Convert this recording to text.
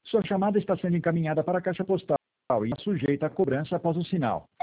Sua chamada está sendo encaminhada para a caixa postal e é sujeita a cobrança após o sinal.